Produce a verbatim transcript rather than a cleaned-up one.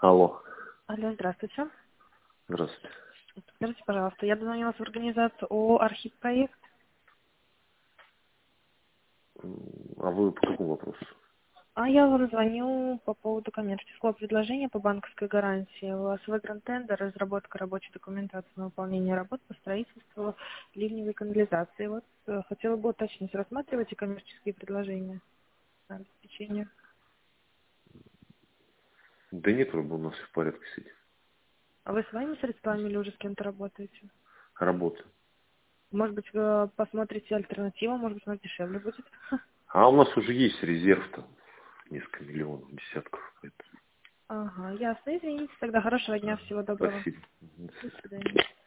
Алло. Алло, здравствуйте. Здравствуйте. Скажите, пожалуйста, я дозвонилась в организацию ООО «Архиппроект». М, А вы по какому вопросу? А я вам звоню по поводу коммерческого предложения по банковской гарантии. У вас в тендер разработка рабочей документации на выполнение работ по строительству ливневой канализации. Вот э, хотела бы уточнить, рассматриваете коммерческие предложения на обеспечение? Да нет, вроде бы у нас все в порядке с этим. А вы своими средствами или уже с кем-то работаете? Работа. Может быть, вы посмотрите альтернативу, может быть, у нас дешевле будет? А у нас уже есть резерв там несколько миллионов, десятков. Поэтому... Ага, ясно. Извините, тогда хорошего дня, всего доброго. Спасибо. Мгм, до До свидания. свидания.